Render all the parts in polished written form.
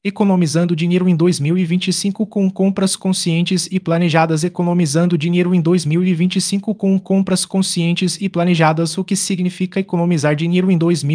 Economizando dinheiro em 2025 com compras conscientes e planejadas. Economizando dinheiro em 2025 com compras conscientes e planejadas. O que significa economizar dinheiro em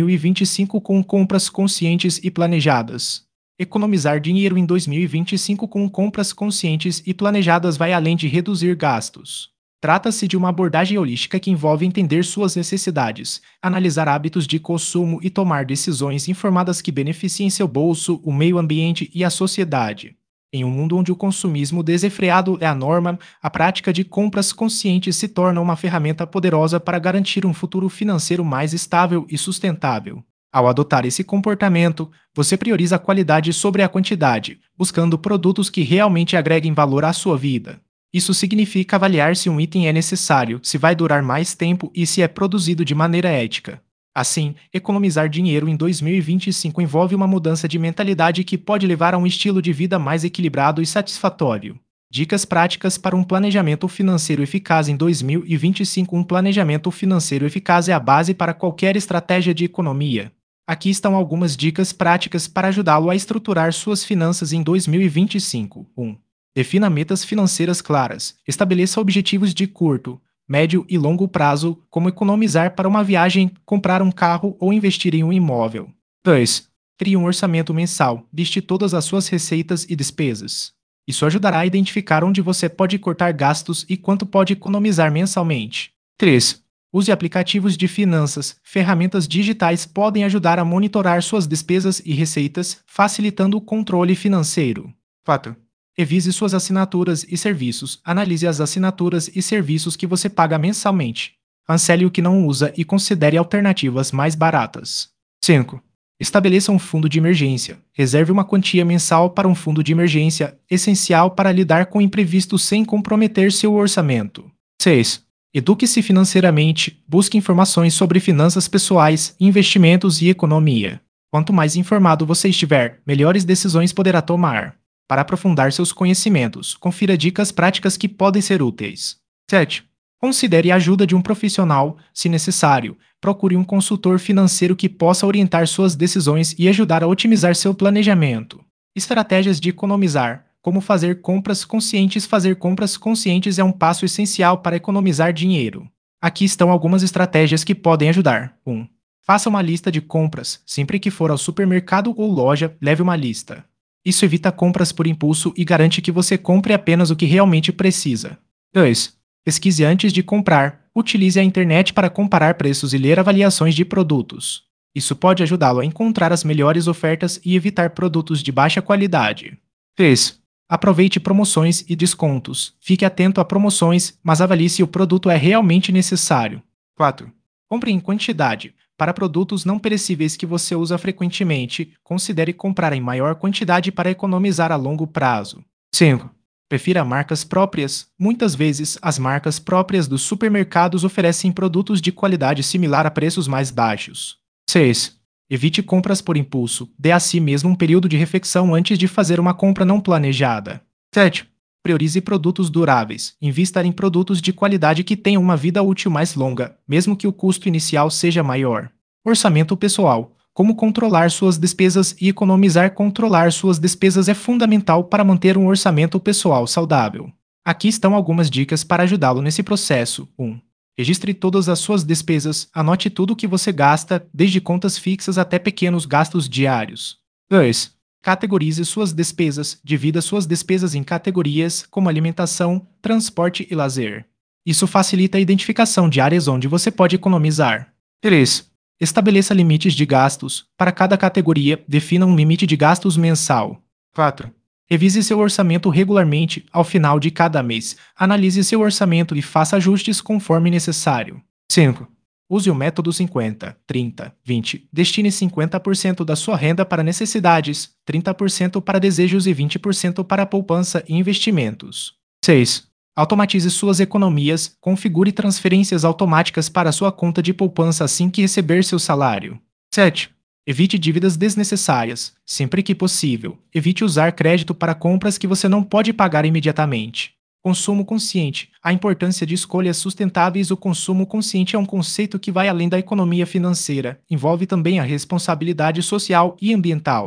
2025 com compras conscientes e planejadas? Economizar dinheiro em 2025 com compras conscientes e planejadas vai além de reduzir gastos. Trata-se de uma abordagem holística que envolve entender suas necessidades, analisar hábitos de consumo e tomar decisões informadas que beneficiem seu bolso, o meio ambiente e a sociedade. Em um mundo onde o consumismo desenfreado é a norma, a prática de compras conscientes se torna uma ferramenta poderosa para garantir um futuro financeiro mais estável e sustentável. Ao adotar esse comportamento, você prioriza a qualidade sobre a quantidade, buscando produtos que realmente agreguem valor à sua vida. Isso significa avaliar se um item é necessário, se vai durar mais tempo e se é produzido de maneira ética. Assim, economizar dinheiro em 2025 envolve uma mudança de mentalidade que pode levar a um estilo de vida mais equilibrado e satisfatório. Dicas práticas para um planejamento financeiro eficaz em 2025. Um planejamento financeiro eficaz é a base para qualquer estratégia de economia. Aqui estão algumas dicas práticas para ajudá-lo a estruturar suas finanças em 2025. 1. Defina metas financeiras claras. Estabeleça objetivos de curto, médio e longo prazo, como economizar para uma viagem, comprar um carro ou investir em um imóvel. 2. Crie um orçamento mensal. Liste todas as suas receitas e despesas. Isso ajudará a identificar onde você pode cortar gastos e quanto pode economizar mensalmente. 3. Use aplicativos de finanças. Ferramentas digitais podem ajudar a monitorar suas despesas e receitas, facilitando o controle financeiro. 4. Revise suas assinaturas e serviços. Analise as assinaturas e serviços que você paga mensalmente. Cancele o que não usa e considere alternativas mais baratas. 5. Estabeleça um fundo de emergência. Reserve uma quantia mensal para um fundo de emergência, essencial para lidar com imprevistos sem comprometer seu orçamento. 6. Eduque-se financeiramente. Busque informações sobre finanças pessoais, investimentos e economia. Quanto mais informado você estiver, melhores decisões poderá tomar. Para aprofundar seus conhecimentos, confira dicas práticas que podem ser úteis. 7. Considere a ajuda de um profissional, se necessário. Procure um consultor financeiro que possa orientar suas decisões e ajudar a otimizar seu planejamento. Estratégias de economizar. Como fazer compras conscientes? Fazer compras conscientes é um passo essencial para economizar dinheiro. Aqui estão algumas estratégias que podem ajudar. 1. Faça uma lista de compras. Sempre que for ao supermercado ou loja, leve uma lista. Isso evita compras por impulso e garante que você compre apenas o que realmente precisa. 2. Pesquise antes de comprar. Utilize a internet para comparar preços e ler avaliações de produtos. Isso pode ajudá-lo a encontrar as melhores ofertas e evitar produtos de baixa qualidade. 3. Aproveite promoções e descontos. Fique atento a promoções, mas avalie se o produto é realmente necessário. 4. Compre em quantidade. Para produtos não perecíveis que você usa frequentemente, considere comprar em maior quantidade para economizar a longo prazo. 5. Prefira marcas próprias. Muitas vezes, as marcas próprias dos supermercados oferecem produtos de qualidade similar a preços mais baixos. 6. Evite compras por impulso. Dê a si mesmo um período de reflexão antes de fazer uma compra não planejada. 7. Priorize produtos duráveis. Invista em produtos de qualidade que tenham uma vida útil mais longa, mesmo que o custo inicial seja maior. Orçamento pessoal. Como controlar suas despesas e economizar? Controlar suas despesas é fundamental para manter um orçamento pessoal saudável. Aqui estão algumas dicas para ajudá-lo nesse processo. 1. Registre todas as suas despesas. Anote tudo o que você gasta, desde contas fixas até pequenos gastos diários. 2. Categorize suas despesas. Divida suas despesas em categorias, como alimentação, transporte e lazer. Isso facilita a identificação de áreas onde você pode economizar. 3. Estabeleça limites de gastos. Para cada categoria, defina um limite de gastos mensal. 4. Revise seu orçamento regularmente ao final de cada mês. Analise seu orçamento e faça ajustes conforme necessário. 5. Use o método 50, 30, 20. Destine 50% da sua renda para necessidades, 30% para desejos e 20% para poupança e investimentos. 6. Automatize suas economias. Configure transferências automáticas para sua conta de poupança assim que receber seu salário. 7. Evite dívidas desnecessárias. Sempre que possível, evite usar crédito para compras que você não pode pagar imediatamente. Consumo consciente. A importância de escolhas sustentáveis. O consumo consciente é um conceito que vai além da economia financeira. Envolve também a responsabilidade social e ambiental.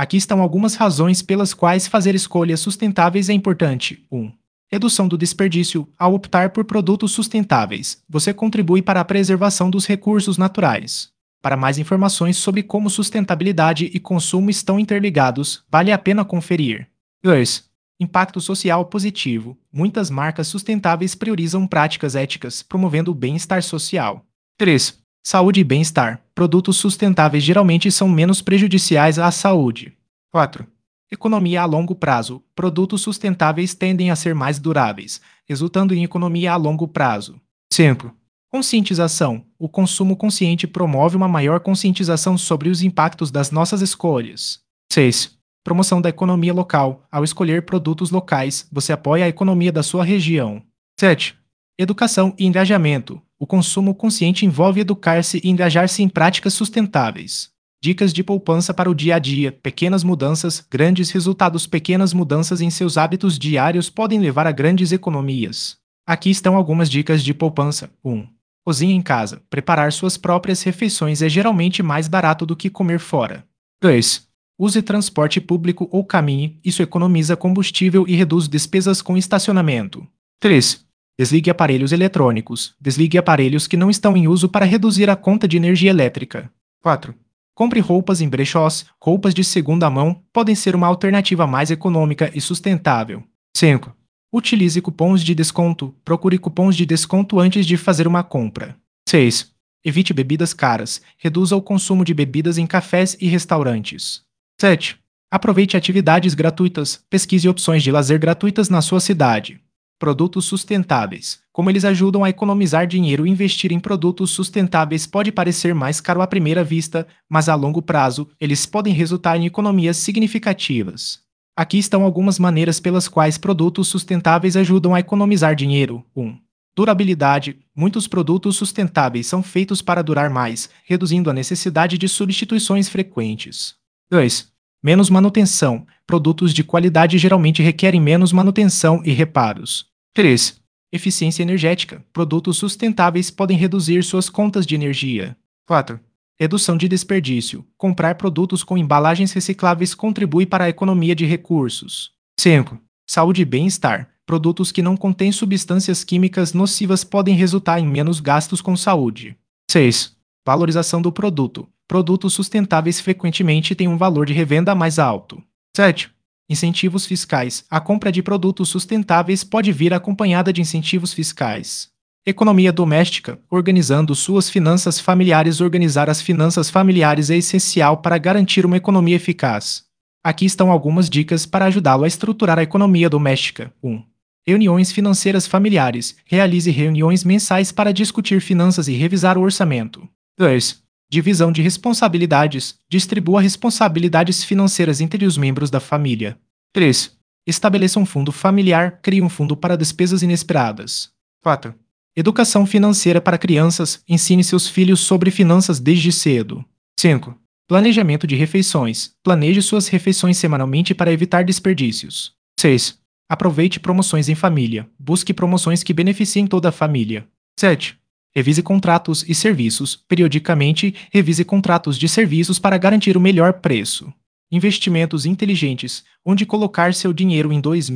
Aqui estão algumas razões pelas quais fazer escolhas sustentáveis é importante. 1. Redução do desperdício. Ao optar por produtos sustentáveis, você contribui para a preservação dos recursos naturais. Para mais informações sobre como sustentabilidade e consumo estão interligados, vale a pena conferir. 2. Impacto social positivo. Muitas marcas sustentáveis priorizam práticas éticas, promovendo o bem-estar social. 3. Saúde e bem-estar. Produtos sustentáveis geralmente são menos prejudiciais à saúde. 4. Economia a longo prazo. Produtos sustentáveis tendem a ser mais duráveis, resultando em economia a longo prazo. 5. Conscientização. O consumo consciente promove uma maior conscientização sobre os impactos das nossas escolhas. 6. Promoção da economia local. Ao escolher produtos locais, você apoia a economia da sua região. 7. Educação e engajamento. O consumo consciente envolve educar-se e engajar-se em práticas sustentáveis. Dicas de poupança para o dia a dia. Pequenas mudanças, grandes resultados. Pequenas mudanças em seus hábitos diários podem levar a grandes economias. Aqui estão algumas dicas de poupança. 1. Cozinhe em casa. Preparar suas próprias refeições é geralmente mais barato do que comer fora. 2. Use transporte público ou caminhe. Isso economiza combustível e reduz despesas com estacionamento. 3. Desligue aparelhos eletrônicos. Desligue aparelhos que não estão em uso para reduzir a conta de energia elétrica. 4. Compre roupas em brechós. Roupas de segunda mão podem ser uma alternativa mais econômica e sustentável. 5. Utilize cupons de desconto. Procure cupons de desconto antes de fazer uma compra. 6. Evite bebidas caras. Reduza o consumo de bebidas em cafés e restaurantes. 7. Aproveite atividades gratuitas. Pesquise opções de lazer gratuitas na sua cidade. Produtos sustentáveis. Como eles ajudam a economizar dinheiro, investir em produtos sustentáveis pode parecer mais caro à primeira vista, mas a longo prazo, eles podem resultar em economias significativas. Aqui estão algumas maneiras pelas quais produtos sustentáveis ajudam a economizar dinheiro. 1. Durabilidade. Muitos produtos sustentáveis são feitos para durar mais, reduzindo a necessidade de substituições frequentes. 2. Menos manutenção. Produtos de qualidade geralmente requerem menos manutenção e reparos. 3. Eficiência energética. Produtos sustentáveis podem reduzir suas contas de energia. 4. Redução de desperdício. Comprar produtos com embalagens recicláveis contribui para a economia de recursos. 5. Saúde e bem-estar. Produtos que não contêm substâncias químicas nocivas podem resultar em menos gastos com saúde. 6. Valorização do produto. Produtos sustentáveis frequentemente têm um valor de revenda mais alto. 7. Incentivos fiscais. A compra de produtos sustentáveis pode vir acompanhada de incentivos fiscais. Economia doméstica. Organizando suas finanças familiares. Organizar as finanças familiares é essencial para garantir uma economia eficaz. Aqui estão algumas dicas para ajudá-lo a estruturar a economia doméstica. 1. Reuniões financeiras familiares. Realize reuniões mensais para discutir finanças e revisar o orçamento. 2. Divisão de responsabilidades. Distribua responsabilidades financeiras entre os membros da família. 3. Estabeleça um fundo familiar. Crie um fundo para despesas inesperadas. 4. Educação financeira para crianças. Ensine seus filhos sobre finanças desde cedo. 5. Planejamento de refeições. Planeje suas refeições semanalmente para evitar desperdícios. 6. Aproveite promoções em família. Busque promoções que beneficiem toda a família. 7. Revise contratos e serviços. Periodicamente, revise contratos de serviços para garantir o melhor preço. Investimentos inteligentes. Onde colocar seu dinheiro em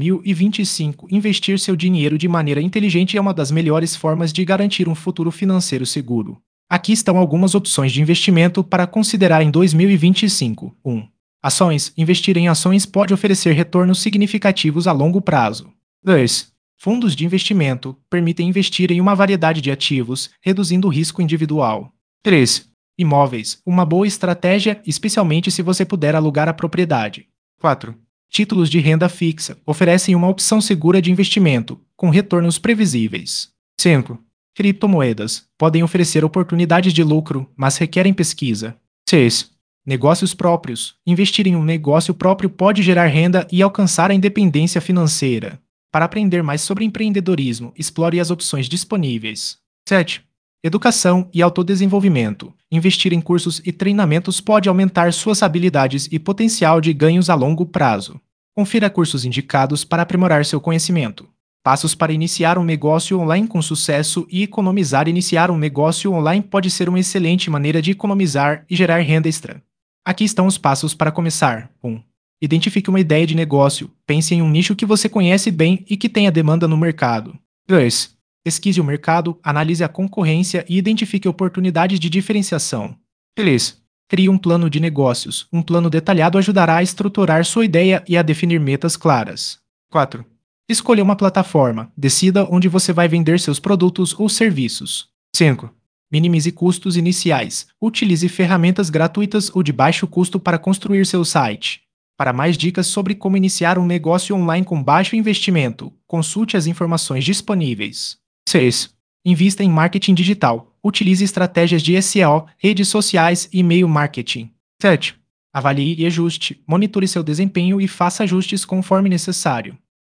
2025? Investir seu dinheiro de maneira inteligente é uma das melhores formas de garantir um futuro financeiro seguro. Aqui estão algumas opções de investimento para considerar em 2025. 1. Ações. Investir em ações pode oferecer retornos significativos a longo prazo. 2. Fundos de investimento permitem investir em uma variedade de ativos, reduzindo o risco individual. 3. Imóveis. Uma boa estratégia, especialmente se você puder alugar a propriedade. 4. Títulos de renda fixa oferecem uma opção segura de investimento, com retornos previsíveis. 5. Criptomoedas podem oferecer oportunidades de lucro, mas requerem pesquisa. 6. Negócios próprios. Investir em um negócio próprio pode gerar renda e alcançar a independência financeira. Para aprender mais sobre empreendedorismo, explore as opções disponíveis. 7. Educação e autodesenvolvimento. Investir em cursos e treinamentos pode aumentar suas habilidades e potencial de ganhos a longo prazo. Confira cursos indicados para aprimorar seu conhecimento. Passos para iniciar um negócio online com sucesso e economizar. Iniciar um negócio online pode ser uma excelente maneira de economizar e gerar renda extra. Aqui estão os passos para começar. 1. Identifique uma ideia de negócio. Pense em um nicho que você conhece bem e que tenha demanda no mercado. 2. Pesquise o mercado, analise a concorrência e identifique oportunidades de diferenciação. 3. Crie um plano de negócios. Um plano detalhado ajudará a estruturar sua ideia e a definir metas claras. 4. Escolha uma plataforma. Decida onde você vai vender seus produtos ou serviços. 5. Minimize custos iniciais. Utilize ferramentas gratuitas ou de baixo custo para construir seu site. Para mais dicas sobre como iniciar um negócio online com baixo investimento, consulte as informações disponíveis. 6. Invista em marketing digital. Utilize estratégias de SEO, redes sociais e e-mail marketing. 7. Avalie e ajuste. Monitore seu desempenho e faça ajustes conforme necessário.